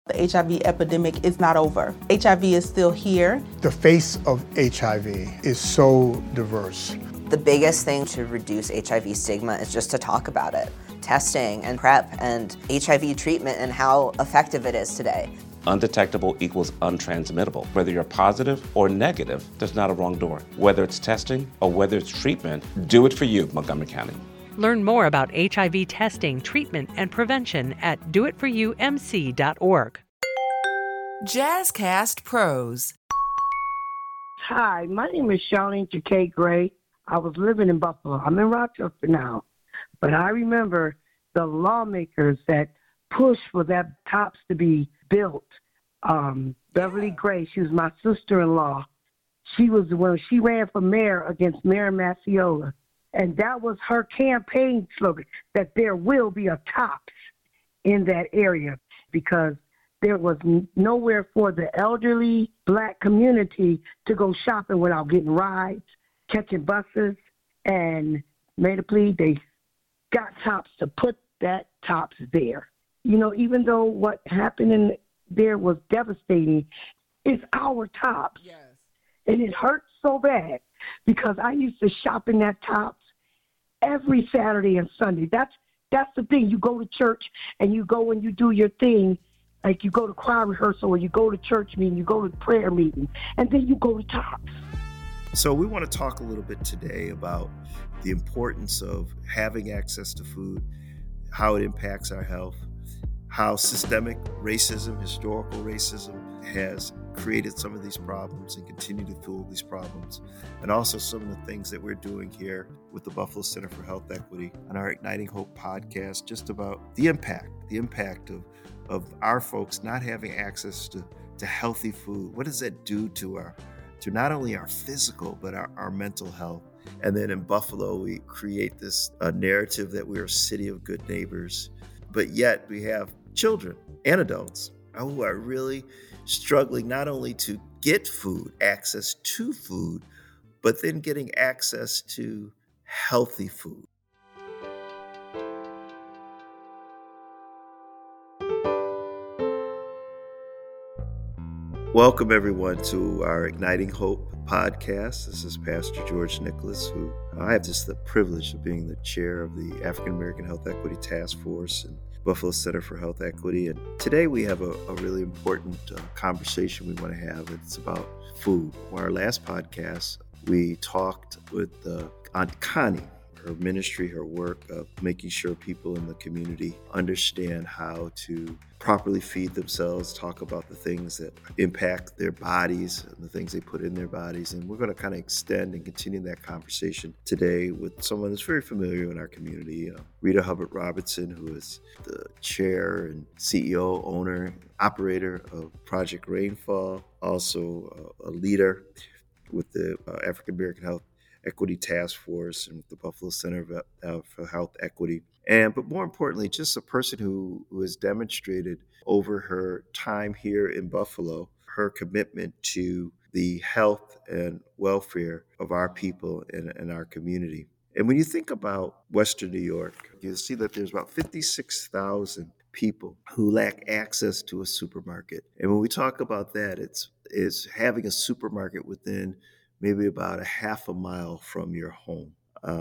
The HIV epidemic is not over. HIV is still here. The face of HIV is so diverse. The biggest thing to reduce HIV stigma is just to talk about it. Testing and PrEP and HIV treatment and how effective it is today. Undetectable equals untransmittable. Whether you're positive or negative, there's not a wrong door. Whether it's testing or whether it's treatment, do it for you, Montgomery County. Learn more about HIV testing, treatment, and prevention at doitforyoumc.org. Jazzcast Pros. Hi, my name is Charlene Takei Gray. I was living in Buffalo. I'm in Rochester now. But I remember the lawmakers that pushed for that TOPS to be built. Beverly Gray, she was my sister-in-law. When she ran for mayor against Mayor Macciola. And that was her campaign slogan, that there will be a TOPS in that area, because there was nowhere for the elderly Black community to go shopping without getting rides, catching buses, and made a plea. They got TOPS to put that TOPS there. You know, even though what happened in there was devastating, it's our TOPS. Yes. And it hurts so bad because I used to shop in that TOPS every Saturday and Sunday. That's the thing. You go to church and you go and you do your thing. Like you go to choir rehearsal or you go to church meeting, you go to prayer meeting, and then you go to TOPS. So we want to talk a little bit today about the importance of having access to food, how it impacts our health, how systemic racism, historical racism has created some of these problems and continue to fuel these problems, and also some of the things that we're doing here with the Buffalo Center for Health Equity on our Igniting Hope podcast, just about the impact of our folks not having access to healthy food. What does that do to not only our physical, but our mental health? And then in Buffalo, we create this narrative that we're a city of good neighbors, but yet we have children and adults who are really struggling not only to get food, access to food, but then getting access to healthy food. Welcome, everyone, to our Igniting Hope podcast. This is Pastor George Nicholas, who I have just the privilege of being the chair of the African American Health Equity Task Force and Buffalo Center for Health Equity. And today we have a really important conversation we want to have. It's about food. On our last podcast, we talked with Aunt Connie, her ministry, her work of making sure people in the community understand how to properly feed themselves, talk about the things that impact their bodies and the things they put in their bodies. And we're going to kind of extend and continue that conversation today with someone that's very familiar in our community, Rita Hubbard Robertson, who is the chair and CEO, owner, operator of Project Rainfall, also a leader with the African American Health Equity Task Force and with the Buffalo Center for Health Equity. But more importantly, just a person who has demonstrated over her time here in Buffalo, her commitment to the health and welfare of our people and our community. And when you think about Western New York, you'll see that there's about 56,000 people who lack access to a supermarket. And when we talk about that, it's having a supermarket within maybe about a half a mile from your home.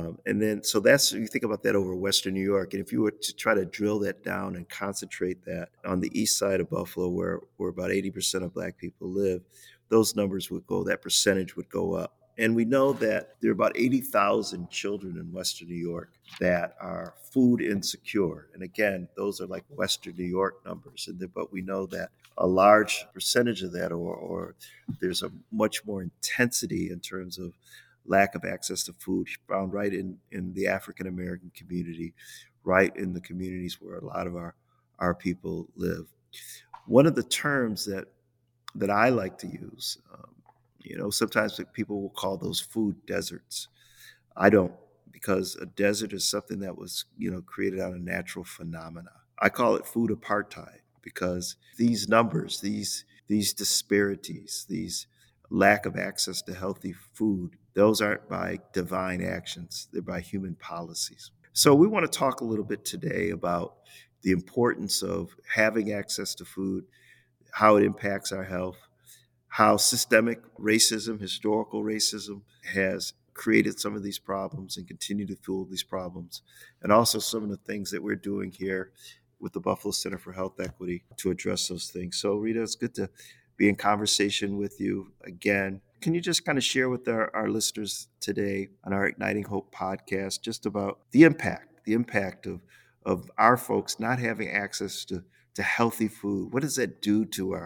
So that's, you think about that over Western New York. And if you were to try to drill that down and concentrate that on the east side of Buffalo, where about 80% of Black people live, those numbers that percentage would go up. And we know that there are about 80,000 children in Western New York that are food insecure. And again, those are like Western New York numbers. But we know that a large percentage of that, or there's a much more intensity in terms of lack of access to food found right in the African American community, right in the communities where a lot of our people live. One of the terms that I like to use, sometimes people will call those food deserts. I don't, because a desert is something that was, created out of natural phenomena. I call it food apartheid, because these numbers, these disparities, these lack of access to healthy food, those aren't by divine actions, they're by human policies. So we want to talk a little bit today about the importance of having access to food, how it impacts our health, how systemic racism, historical racism, has created some of these problems and continue to fuel these problems, and also some of the things that we're doing here with the Buffalo Center for Health Equity to address those things. So, Rita, it's good to be in conversation with you again. Can you just kind of share with our listeners today on our Igniting Hope podcast just about the impact of our folks not having access to healthy food? What does that do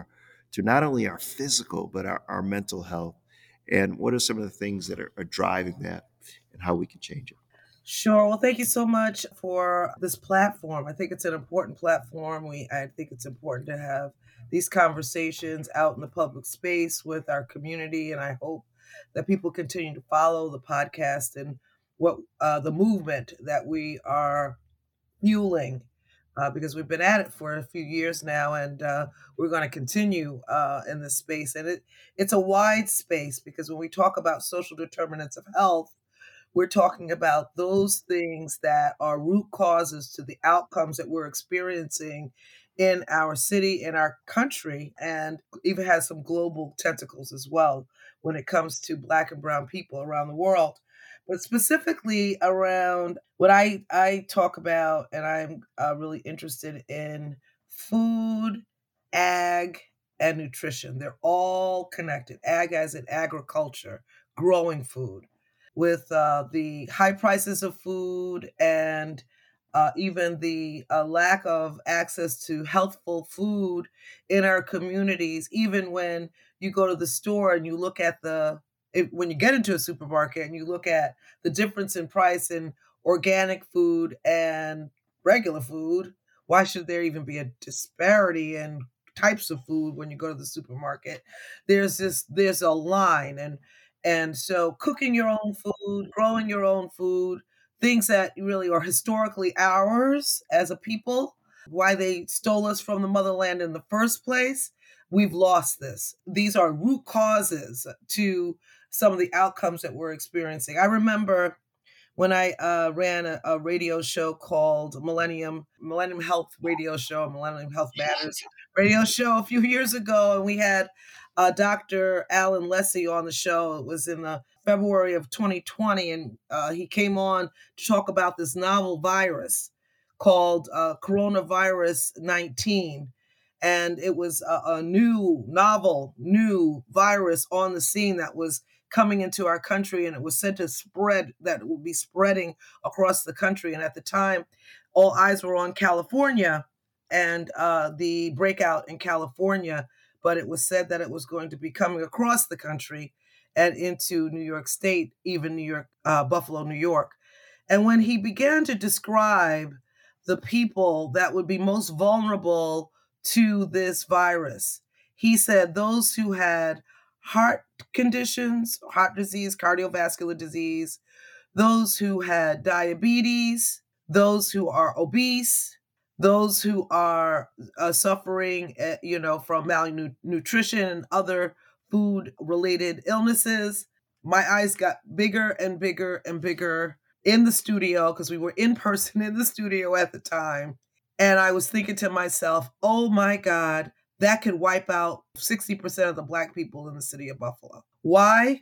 to not only our physical, but our mental health? And what are some of the things that are driving that and how we can change it? Sure. Well, thank you so much for this platform. I think it's an important platform. I think it's important to have these conversations out in the public space with our community, and I hope that people continue to follow the podcast and what the movement that we are fueling, because we've been at it for a few years now, and we're going to continue in this space. And it's a wide space, because when we talk about social determinants of health, we're talking about those things that are root causes to the outcomes that we're experiencing in our city, in our country, and even has some global tentacles as well when it comes to Black and Brown people around the world. But specifically around what I talk about, and I'm really interested in food, ag, and nutrition. They're all connected. Ag as in agriculture, growing food. With the high prices of food and even the lack of access to healthful food in our communities, even when you go to the store and you look at when you get into a supermarket and you look at the difference in price in organic food and regular food, why should there even be a disparity in types of food when you go to the supermarket? There's a line, and so cooking your own food, growing your own food, things that really are historically ours as a people, why they stole us from the motherland in the first place, we've lost this. These are root causes to some of the outcomes that we're experiencing. I remember when I ran a radio show called Millennium Health Radio Show, Millennium Health Matters radio show a few years ago, and we had Dr. Alan Lessie on the show. It was in February of 2020, and he came on to talk about this novel virus called coronavirus 19. And it was a new virus on the scene that was coming into our country, and it was said to spread, that it would be spreading across the country. And at the time, all eyes were on California and the breakout in California, but it was said that it was going to be coming across the country and into New York State, even Buffalo, New York. And when he began to describe the people that would be most vulnerable to this virus, he said those who had heart conditions, heart disease, cardiovascular disease, those who had diabetes, those who are obese, those who are suffering, from malnutrition and other food-related illnesses. My eyes got bigger and bigger and bigger in the studio, because we were in person in the studio at the time. And I was thinking to myself, oh my God, that could wipe out 60% of the Black people in the city of Buffalo. Why?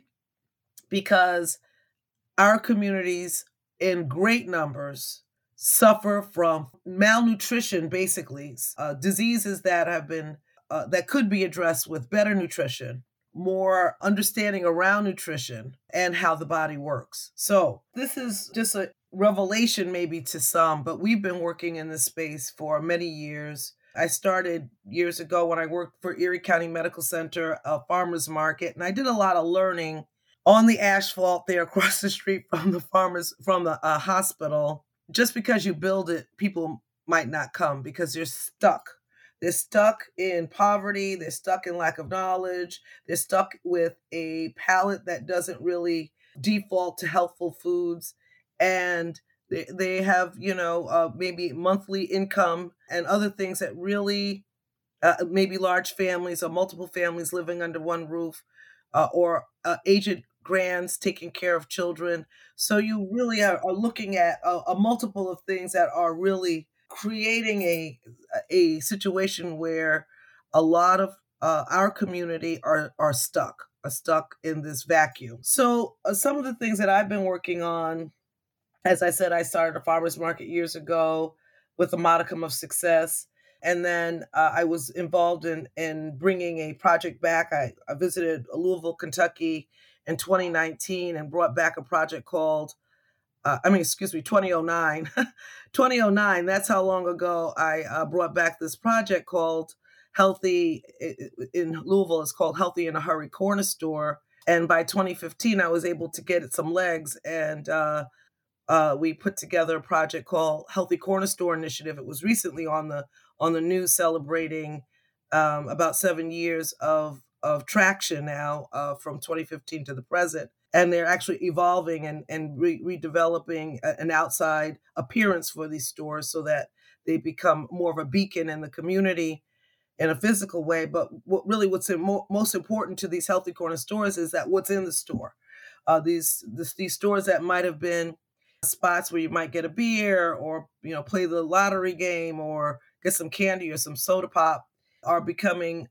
Because our communities in great numbers suffer from malnutrition, basically, diseases that have been that could be addressed with better nutrition, more understanding around nutrition and how the body works. So this is just a revelation maybe to some, but we've been working in this space for many years. I started years ago when I worked for Erie County Medical Center, a farmer's market, and I did a lot of learning on the asphalt there across the street from the hospital. Just because you build it, people might not come because they're stuck. They're stuck in poverty. They're stuck in lack of knowledge. They're stuck with a palate that doesn't really default to healthful foods. And they have, maybe monthly income and other things that really, maybe large families or multiple families living under one roof, or aged grands taking care of children. So you really are looking at a multiple of things that are really creating a situation where a lot of our community are stuck in this vacuum. So some of the things that I've been working on, as I said, I started a farmers market years ago with a modicum of success. And then I was involved in bringing a project back. I visited Louisville, Kentucky in 2019 and brought back a project called 2009. 2009, that's how long ago I brought back this project called in Louisville, it's called Healthy in a Hurry Corner Store. And by 2015, I was able to get it some legs. And we put together a project called Healthy Corner Store Initiative. It was recently on the news celebrating about 7 years of traction now from 2015 to the present. And they're actually evolving and redeveloping an outside appearance for these stores so that they become more of a beacon in the community in a physical way. But what's most important to these healthy corner stores is that what's in the store. These stores that might have been spots where you might get a beer or play the lottery game or get some candy or some soda pop are becoming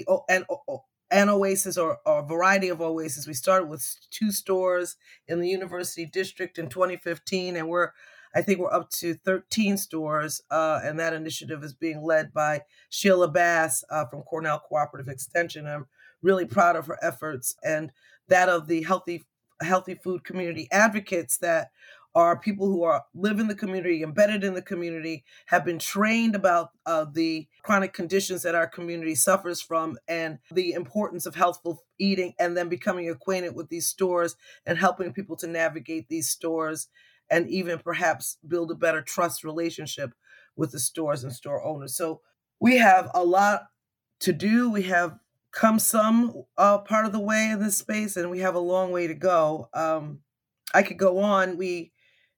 an oasis or a variety of oases. We started with 2 stores in the University District in 2015, and I think we're up to 13 stores, and that initiative is being led by Sheila Bass from Cornell Cooperative Extension. I'm really proud of her efforts and that of the healthy food community advocates that are people who live in the community, embedded in the community, have been trained about the chronic conditions that our community suffers from and the importance of healthful eating, and then becoming acquainted with these stores and helping people to navigate these stores and even perhaps build a better trust relationship with the stores and store owners. So we have a lot to do. We have come some part of the way in this space, and we have a long way to go. I could go on. We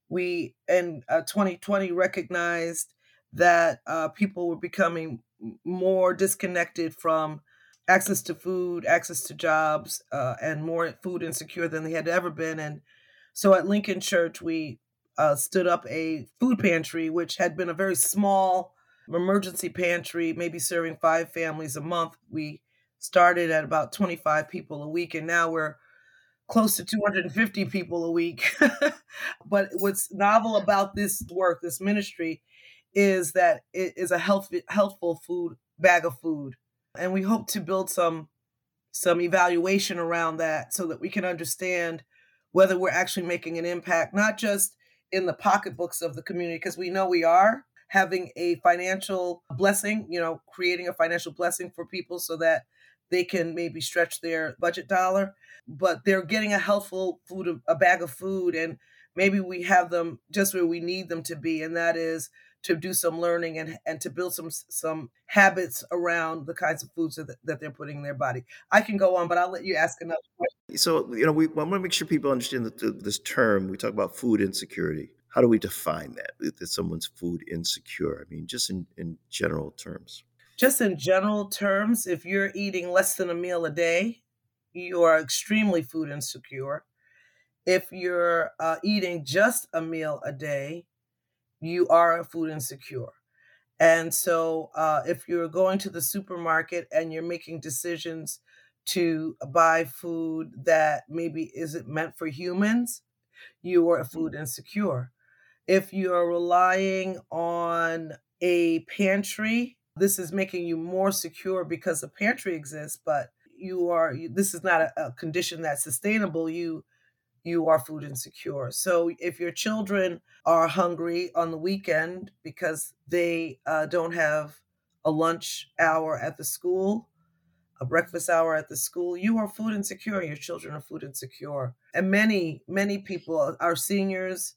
in 2020 recognized that people were becoming more disconnected from access to food, access to jobs, and more food insecure than they had ever been. And so at Lincoln Church, we stood up a food pantry, which had been a very small emergency pantry, maybe serving 5 families a month. We started at about 25 people a week, and now we're close to 250 people a week. But what's novel about this work, this ministry, is that it is a healthful food bag of food. And we hope to build some evaluation around that so that we can understand whether we're actually making an impact, not just in the pocketbooks of the community, because we know we are having a financial blessing, creating a financial blessing for people so that they can maybe stretch their budget dollar, but they're getting a healthful food, a bag of food, and maybe we have them just where we need them to be, and that is to do some learning and to build some habits around the kinds of foods that they're putting in their body. I can go on, but I'll let you ask another question. So, we want to make sure people understand this term. We talk about food insecurity. How do we define that someone's food insecure? I mean, just in general terms. Just in general terms, if you're eating less than a meal a day, you are extremely food insecure. If you're eating just a meal a day, you are food insecure. And so if you're going to the supermarket and you're making decisions to buy food that maybe isn't meant for humans, you are food insecure. If you're relying on a pantry, this is making you more secure because a pantry exists, but this is not a condition that's sustainable. You are food insecure. So if your children are hungry on the weekend because they don't have a lunch hour at the school, a breakfast hour at the school, you are food insecure. Your children are food insecure. And many, many people, our seniors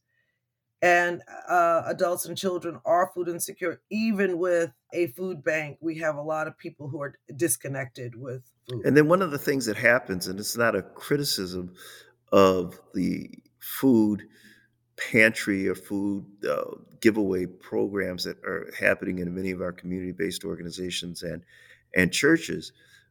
and adults and children, are food insecure. Even with a food bank, we have a lot of people who are disconnected with food. And then one of the things that happens, and it's not a criticism of the food pantry or food giveaway programs that are happening in many of our community-based organizations and churches,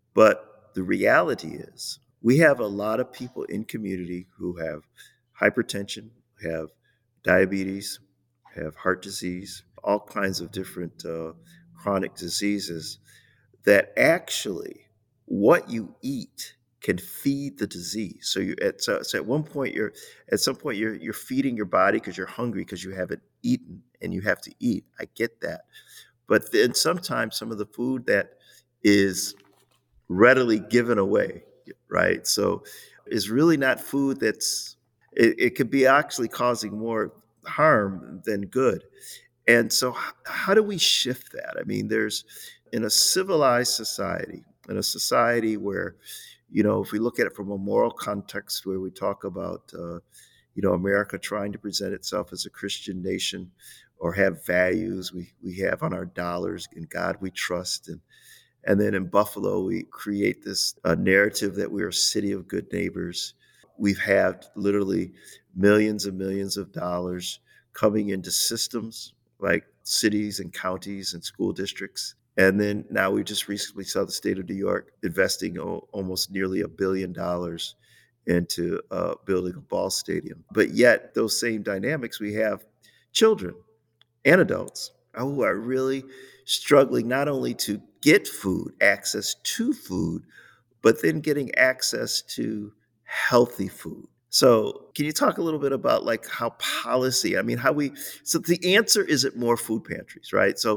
but the reality is we have a lot of people in community who have hypertension, have diabetes, have heart disease, all kinds of different chronic diseases that actually what you eat can feed the disease. So at one point at some point you're feeding your body because you're hungry because you haven't eaten and you have to eat. I get that. But then sometimes some of the food that is readily given away, right? So is really not food it could be actually causing more harm than good. And so how do we shift that? I mean, there's in a civilized society, in a society where, if we look at it from a moral context where we talk about, America trying to present itself as a Christian nation or have values we have on our dollars, in God we trust, and then in Buffalo, we create this narrative that we're a city of good neighbors. We've had literally millions and millions of dollars coming into systems like cities and counties and school districts. And then now we just recently saw the state of New York investing almost nearly $1 billion into building a ball stadium. But yet those same dynamics, we have children and adults who are really struggling not only to get food, access to food, but then getting access to healthy food. So can you talk a little bit about like how policy, so the answer isn't more food pantries, right? So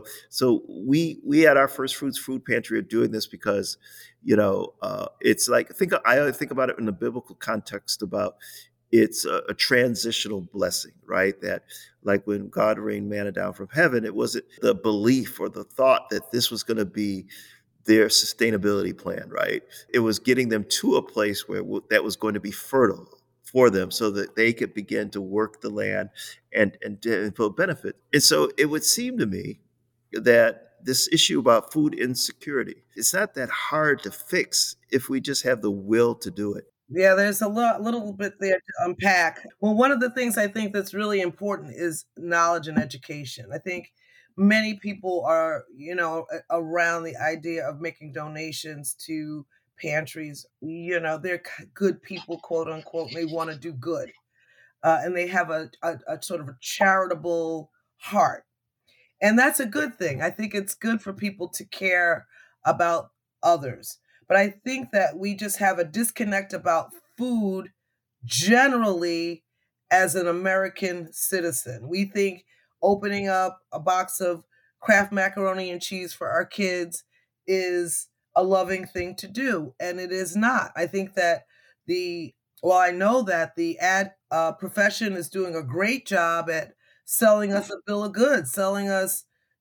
we at our First Fruits Food Pantry are doing this because, it's like, I think about it in the biblical context about it's a transitional blessing, right? That like when God rained manna down from heaven, it wasn't the belief or the thought that this was going to be their sustainability plan, right? It was getting them to a place where that was going to be fertile for them so that they could begin to work the land and feel benefit. And so it would seem to me that this issue about food insecurity, it's not that hard to fix if we just have the will to do it. Yeah, there's a little bit there to unpack. Well, one of the things I think that's really important is knowledge and education. I think many people are, around the idea of making donations to pantries. They're good people, quote unquote, and they want to do good. And they have a sort of a charitable heart. And that's a good thing. I think it's good for people to care about others. But I think that we just have a disconnect about food generally as an American citizen. We think opening up a box of Kraft macaroni and cheese for our kids is a loving thing to do, and it is not. I think that I know that the ad profession is doing a great job at selling us a bill of goods, selling us,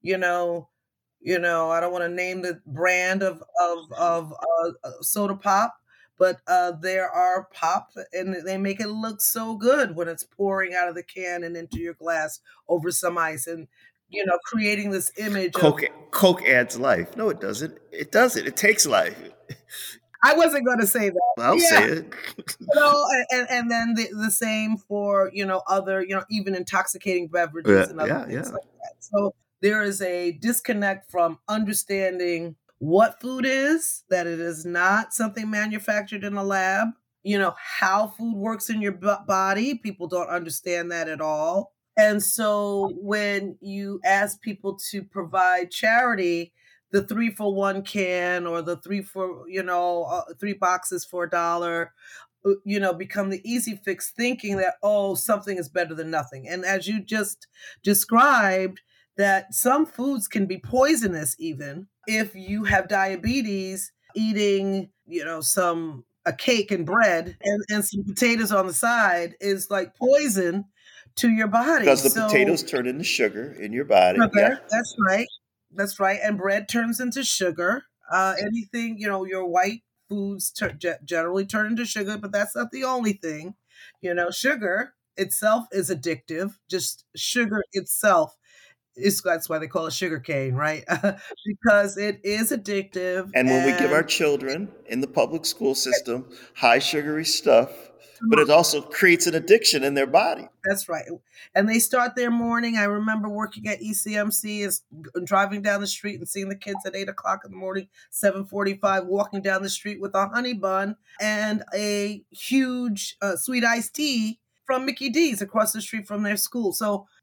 I don't want to name the brand of soda pop, but there are pop, and they make it look so good when it's pouring out of the can and into your glass over some ice, and creating this image. Coke adds life. No, it doesn't. It doesn't. It takes life. I wasn't going to say that. I'll say it. And then the same for other even intoxicating beverages and other things like that. So there is a disconnect from understanding what food is, that it is not something manufactured in a lab, how food works in your body. People don't understand that at all. And so when you ask people to provide charity, the 3-for-1 can or the 3 boxes for $1, become the easy fix, thinking that, something is better than nothing. And as you just described, that some foods can be poisonous even if you have diabetes. Eating, a cake and bread and some potatoes on the side is like poison to your body. Because the potatoes turn into sugar in your body. Sugar, yeah. That's right. And bread turns into sugar. Anything, your white foods generally turn into sugar, but that's not the only thing. Sugar itself is addictive. Just sugar itself. That's why they call it sugar cane, right? Because it is addictive. And when we give our children in the public school system high sugary stuff, but it also creates an addiction in their body. That's right. And they start their morning. I remember working at ECMC, driving down the street and seeing the kids at 8 o'clock in the morning, 7:45, walking down the street with a honey bun and a huge sweet iced tea from Mickey D's across the street from their school. So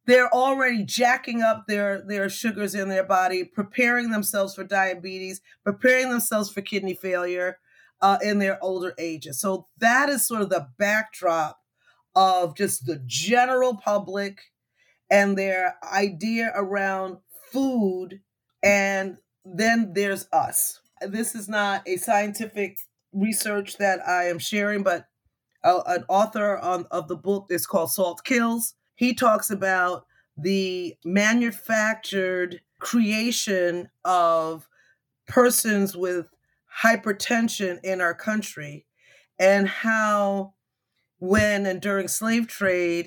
they're already jacking up their sugars in their body, preparing themselves for diabetes, preparing themselves for kidney failure in their older ages. So that is sort of the backdrop of just the general public and their idea around food. And then there's us. This is not a scientific research that I am sharing, but an author of the book is called Salt Kills. He talks about the manufactured creation of persons with hypertension in our country, and how when and during slave trade,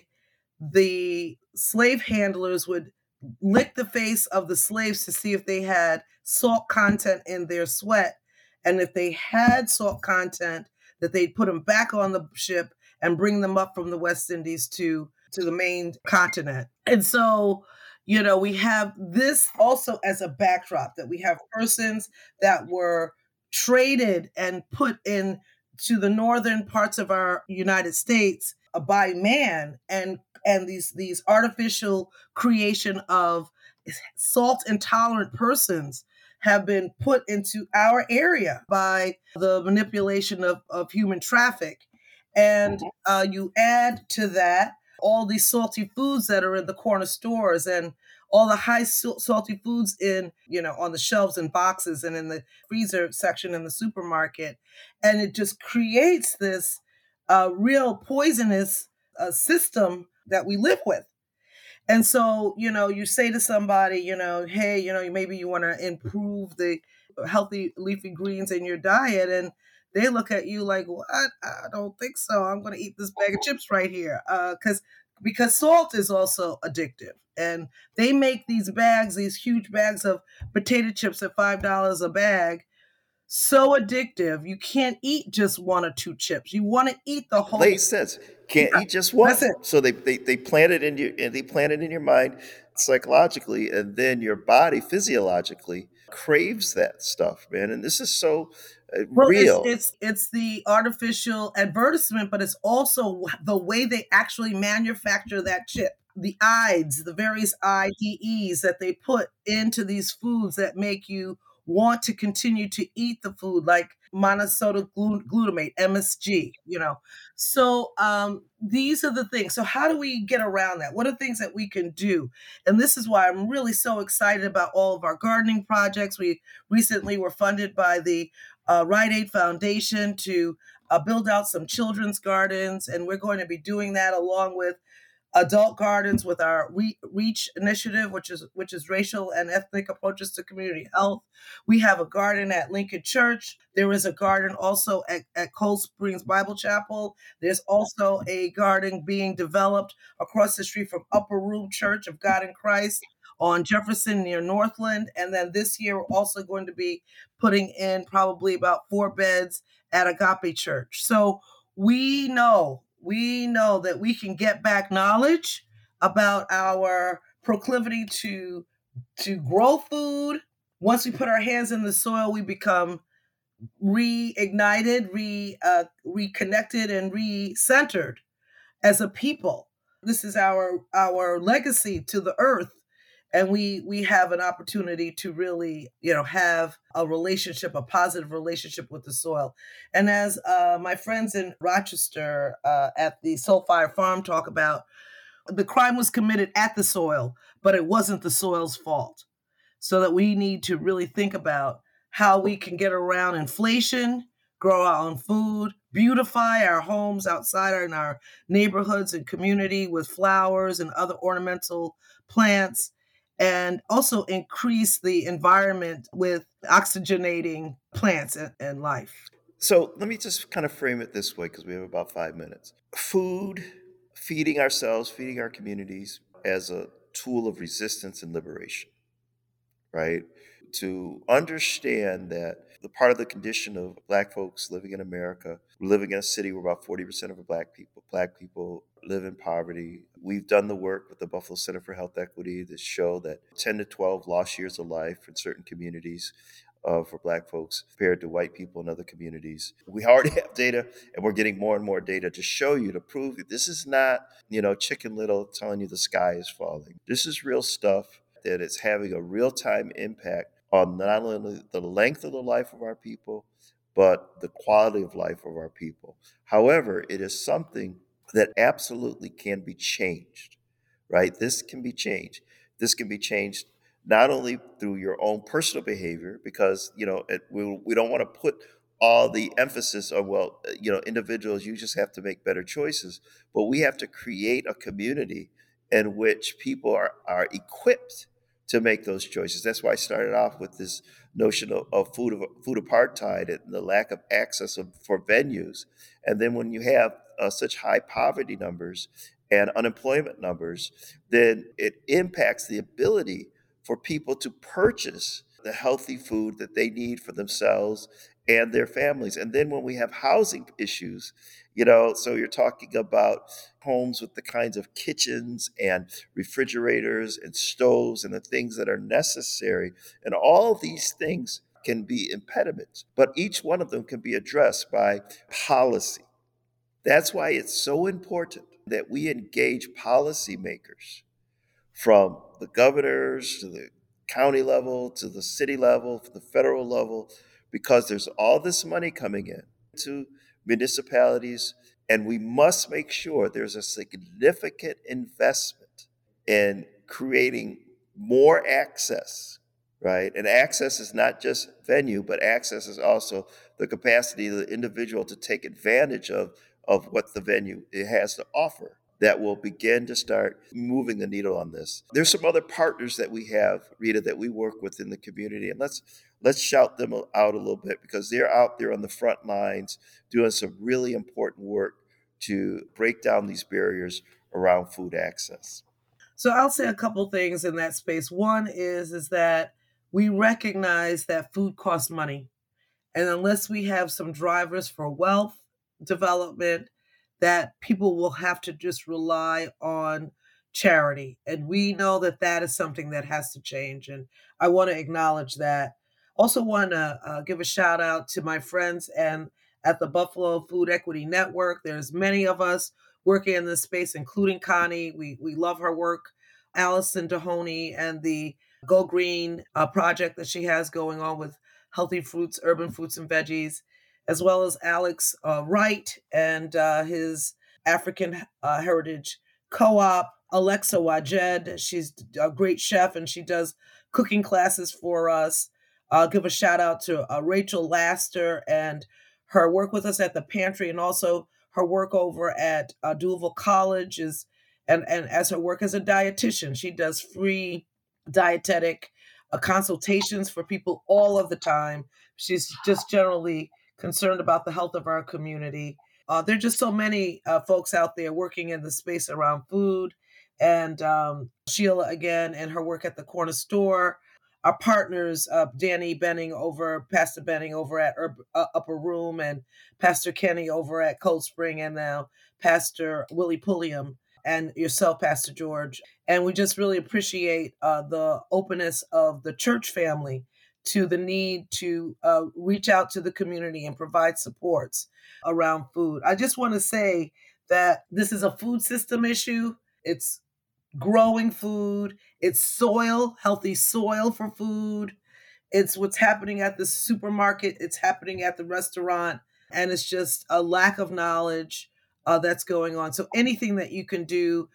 the slave handlers would lick the face of the slaves to see if they had salt content in their sweat. And if they had salt content, that they'd put them back on the ship and bring them up from the West Indies to the main continent. And so, we have this also as a backdrop, that we have persons that were traded and put in to the northern parts of our United States by man, and these artificial creation of salt intolerant persons have been put into our area by the manipulation of human traffic. And you add to that all these salty foods that are in the corner stores, and all the high salty foods in, on the shelves and boxes and in the freezer section in the supermarket. And it just creates this real poisonous system that we live with. And so, you say to somebody, hey, maybe you want to improve the healthy leafy greens in your diet. And they look at you like, what? I don't think so. I'm going to eat this bag of chips right here. Because salt is also addictive. And they make these huge bags of potato chips at $5 a bag, so addictive. You can't eat just one or two chips. You want to eat the whole. Makes sense. Can't eat just one. That's it. So they plant it in you, and they plant it in your mind psychologically, and then your body physiologically craves that stuff, man. And this is so real. It's the artificial advertisement, but it's also the way they actually manufacture that chip. The IDEs, the various IDEs that they put into these foods that make you want to continue to eat the food, like monosodium glutamate, MSG, So these are the things. So how do we get around that? What are things that we can do? And this is why I'm really so excited about all of our gardening projects. We recently were funded by the Rite Aid Foundation to build out some children's gardens. And we're going to be doing that along with adult gardens with our REACH initiative, which is racial and ethnic approaches to community health. We have a garden at Lincoln Church. There is a garden also at Cold Springs Bible Chapel. There's also a garden being developed across the street from Upper Room Church of God in Christ on Jefferson near Northland. And then this year, we're also going to be putting in probably about 4 beds at Agape Church. So we know that we can get back knowledge about our proclivity to grow food. Once we put our hands in the soil, we become reignited, reconnected, and recentered as a people. This is our legacy to the earth. And we have an opportunity to really, have a positive relationship with the soil. And as my friends in Rochester at the Soulfire Farm talk about, the crime was committed at the soil, but it wasn't the soil's fault. So that we need to really think about how we can get around inflation, grow our own food, beautify our homes outside in our neighborhoods and community with flowers and other ornamental plants, and also increase the environment with oxygenating plants and life. So let me just kind of frame it this way, because we have about 5 minutes. Food, feeding ourselves, feeding our communities as a tool of resistance and liberation, right? To understand that the part of the condition of Black folks living in America, we're living in a city where about 40% of Black people live in poverty. We've done the work with the Buffalo Center for Health Equity to show that 10 to 12 lost years of life in certain communities for Black folks compared to white people in other communities. We already have data, and we're getting more and more data to show you, to prove that this is not, Chicken Little telling you the sky is falling. This is real stuff that is having a real-time impact on not only the length of the life of our people, but the quality of life of our people. However, it is something that absolutely can be changed, right? This can be changed. This can be changed not only through your own personal behavior, because, we don't want to put all the emphasis on, individuals, you just have to make better choices, but we have to create a community in which people are equipped to make those choices. That's why I started off with this notion of food apartheid and the lack of access for venues. And then when you have such high poverty numbers and unemployment numbers, then it impacts the ability for people to purchase the healthy food that they need for themselves and their families. And then when we have housing issues, so you're talking about homes with the kinds of kitchens and refrigerators and stoves and the things that are necessary. And all these things can be impediments, but each one of them can be addressed by policy. That's why it's so important that we engage policymakers from the governors to the county level, to the city level, to the federal level, because there's all this money coming in to municipalities, and we must make sure there's a significant investment in creating more access, right? And access is not just venue, but access is also the capacity of the individual to take advantage of what the venue it has to offer. That will begin to start moving the needle on this. There's some other partners that we have, Rita, that we work with in the community, and let's shout them out a little bit, because they're out there on the front lines doing some really important work to break down these barriers around food access. So I'll say a couple things in that space. One is that we recognize that food costs money, and unless we have some drivers for wealth development, that people will have to just rely on charity. And we know that that is something that has to change. And I want to acknowledge that. Also want to give a shout out to my friends and at the Buffalo Food Equity Network. There's many of us working in this space, including Connie. We love her work. Allison Dehoney and the Go Green project that she has going on with healthy fruits, urban fruits and veggies, as well as Alex Wright and his African Heritage Co-op, Alexa Wajed. She's a great chef and she does cooking classes for us. I'll give a shout out to Rachel Laster and her work with us at the pantry, and also her work over at Louisville College and as her work as a dietitian. She does free dietetic consultations for people all of the time. She's just generally concerned about the health of our community. There are just so many folks out there working in the space around food. And Sheila, again, and her work at the corner store. Our partners, Pastor Benning over at Upper Room, and Pastor Kenny over at Cold Spring, and now Pastor Willie Pulliam, and yourself, Pastor George. And we just really appreciate the openness of the church family to the need to reach out to the community and provide supports around food. I just want to say that this is a food system issue. It's growing food. It's soil, healthy soil for food. It's what's happening at the supermarket. It's happening at the restaurant. And it's just a lack of knowledge that's going on. So anything that you can do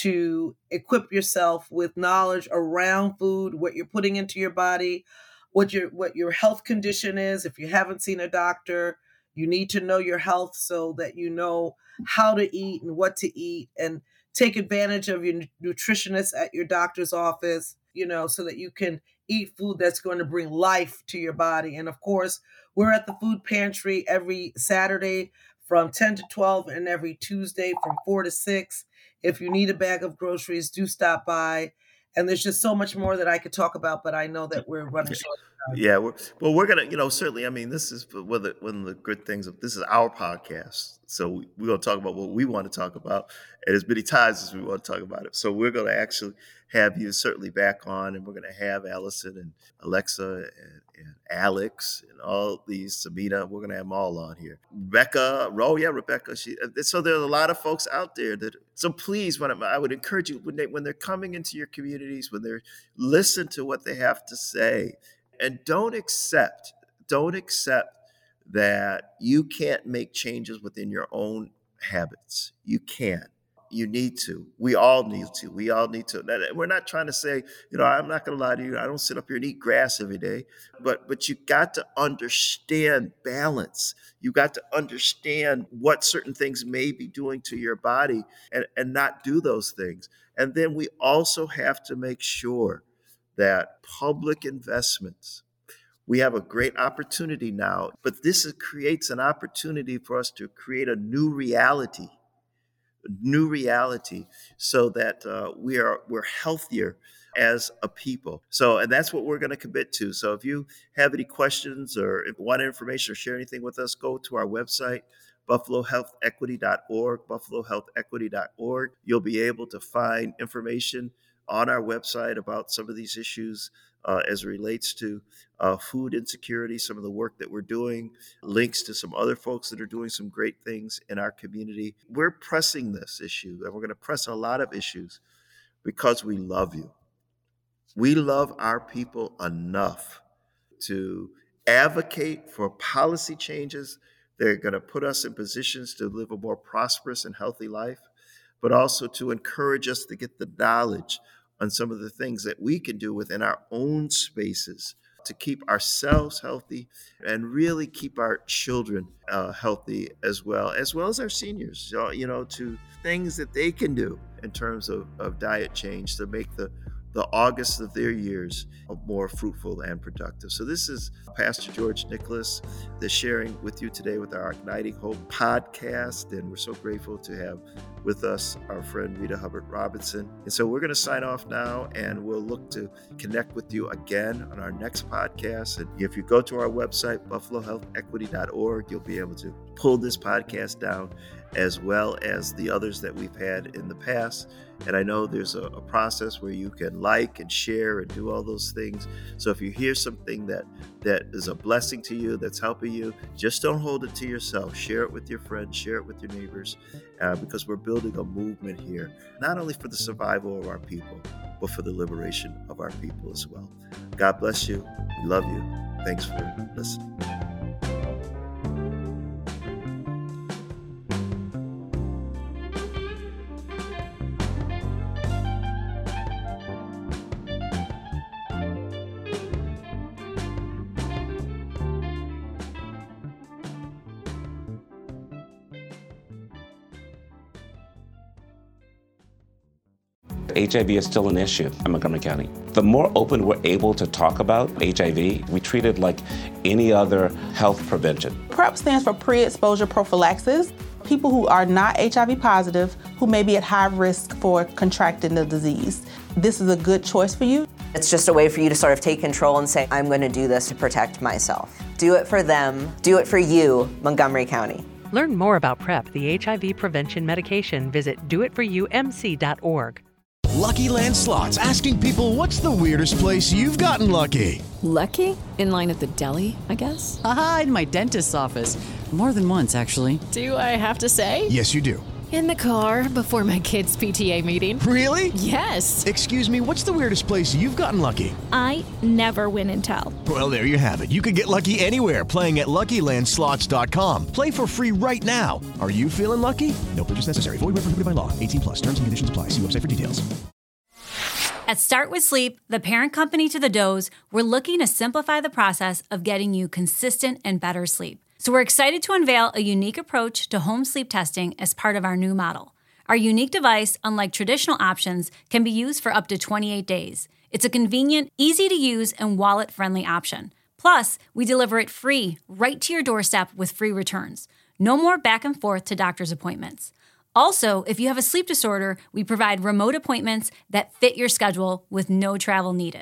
to equip yourself with knowledge around food, what you're putting into your body, what your health condition is. If you haven't seen a doctor, you need to know your health so that you know how to eat and what to eat, and take advantage of your nutritionist at your doctor's office, so that you can eat food that's going to bring life to your body. And of course, we're at the food pantry every Saturday from 10 to 12 and every Tuesday from 4 to 6. If you need a bag of groceries, do stop by. And there's just so much more that I could talk about, but I know that we're running short. Yeah, we're gonna, certainly. I mean, this is one of the good things of this is our podcast, so we're gonna talk about what we want to talk about, and as many times as we want to talk about it. So we're gonna actually have you certainly back on, and we're gonna have Allison and Alexa and Alex and all these, Sabina. We're gonna have them all on here. Rebecca. So there's a lot of folks out there that. So please, I would encourage you when they're coming into your communities, when they're listen to what they have to say. And don't accept that you can't make changes within your own habits. You can. You need to. We all need to. We're not trying to say, I'm not going to lie to you. I don't sit up here and eat grass every day. But you got to understand balance. You got to understand what certain things may be doing to your body and not do those things. And then we also have to make sure that public investments, we have a great opportunity now, but this creates an opportunity for us to create a new reality so that we're healthier as a people. So, and that's what we're going to commit to. So if you have any questions or want information or share anything with us, go to our website, buffalohealthequity.org, buffalohealthequity.org. You'll be able to find information on our website about some of these issues as it relates to food insecurity, some of the work that we're doing, links to some other folks that are doing some great things in our community. We're pressing this issue, and we're going to press a lot of issues because we love you. We love our people enough to advocate for policy changes that are going to put us in positions to live a more prosperous and healthy life, but also to encourage us to get the knowledge on some of the things that we can do within our own spaces to keep ourselves healthy and really keep our children healthy as well as our seniors, to things that they can do in terms of diet change to make the August of their years more fruitful and productive. So this is Pastor George Nicholas, sharing with you today with our Igniting Hope podcast. And we're so grateful to have with us our friend Rita Hubbard Robinson. And so we're going to sign off now, and we'll look to connect with you again on our next podcast. And if you go to our website, buffalohealthequity.org, you'll be able to pull this podcast down as well as the others that we've had in the past. And I know there's a process where you can like and share and do all those things. So if you hear something that is a blessing to you, that's helping you, just don't hold it to yourself. Share it with your friends, share it with your neighbors, because we're building a movement here, not only for the survival of our people, but for the liberation of our people as well. God bless you. We love you. Thanks for listening. HIV is still an issue in Montgomery County. The more open we're able to talk about HIV, we treat it like any other health prevention. PrEP stands for pre-exposure prophylaxis. People who are not HIV positive, who may be at high risk for contracting the disease. This is a good choice for you. It's just a way for you to sort of take control and say, I'm going to do this to protect myself. Do it for them. Do it for you, Montgomery County. Learn more about PrEP, the HIV prevention medication. Visit doitforyoumc.org. Lucky Land Slots, asking people, what's the weirdest place you've gotten lucky? Lucky? In line at the deli, I guess? Aha, in my dentist's office. More than once, actually. Do I have to say? Yes, you do. In the car before my kids' PTA meeting. Really? Yes. Excuse me, what's the weirdest place you've gotten lucky? I never win and tell. Well, there you have it. You can get lucky anywhere, playing at LuckyLandSlots.com. Play for free right now. Are you feeling lucky? No purchase necessary. Void where prohibited by law. 18+. Terms and conditions apply. See website for details. At Start With Sleep, the parent company to the Doze, we're looking to simplify the process of getting you consistent and better sleep. So we're excited to unveil a unique approach to home sleep testing as part of our new model. Our unique device, unlike traditional options, can be used for up to 28 days. It's a convenient, easy-to-use, and wallet-friendly option. Plus, we deliver it free, right to your doorstep with free returns. No more back and forth to doctor's appointments. Also, if you have a sleep disorder, we provide remote appointments that fit your schedule with no travel needed.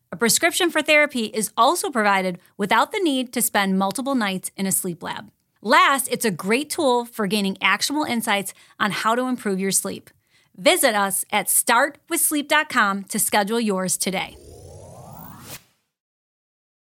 A prescription for therapy is also provided without the need to spend multiple nights in a sleep lab. Last, it's a great tool for gaining actionable insights on how to improve your sleep. Visit us at startwithsleep.com to schedule yours today.